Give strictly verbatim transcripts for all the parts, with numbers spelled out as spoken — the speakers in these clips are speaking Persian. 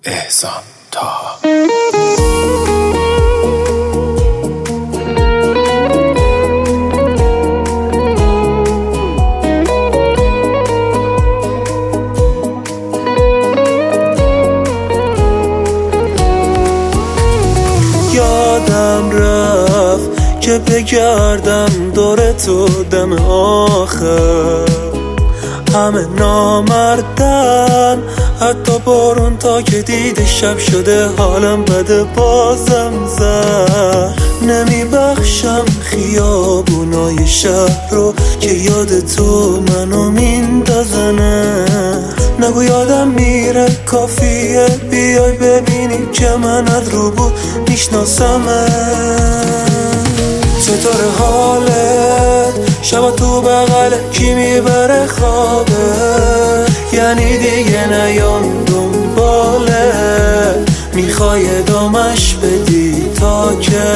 احسان طه. یادم رفت که بگردم دور تو دم آخر، همه نامردن، حتی بارون تا که دیده شب شده حالم بده بازم زد. نمی بخشم خیابونای شهر رو که یاد تو منو میندازنه. نگو یادم میره کافیه بیای ببینی که من از رو بود میشناسمه. چطور حالت؟ شب تو بغل کی میبره خوابه؟ یعنی دیگه نیام دنباله، میخوای دامش بدی تا که.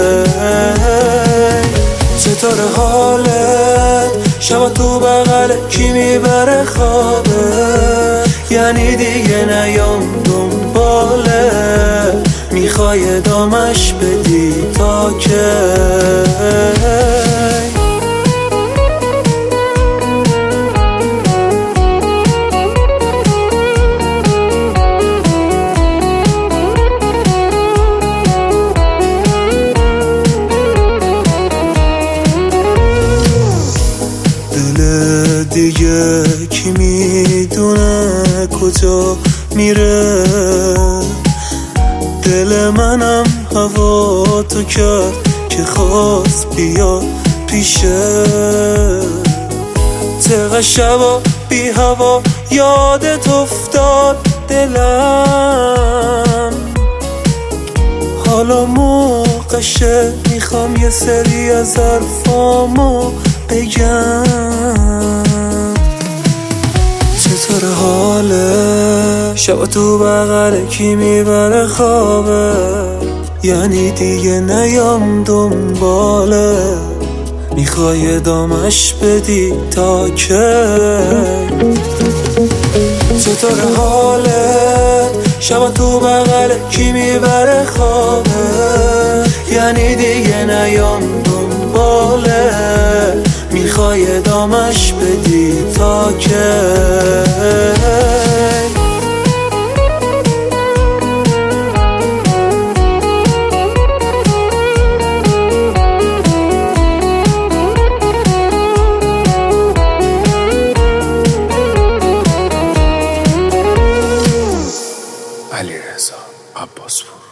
چطور حالت؟ شب تو بغل کی میبره خوابه؟ یعنی دیگه نیام دنباله، میخوای دامش بدی تا که. دل دیگه کی میدونه کجا میره؟ دل منم هوا تو کرد که خواست بیا پیشه. چقدر شبا بی هوا یادت افتاد دلم، حالا موقعشه میخوام یه سری از حرفامو بگم. چطور حاله؟ شب تو بغل کی میبره خوابه؟ یعنی دیگه نیام دنباله، میخوای دامش بدی تا که. چطور حالت؟ شب تو بغل کی میبره خوابه؟ یعنی دیگه نیام دنباله، میخوای دامش بدی تا که. علیرضا عباسپور.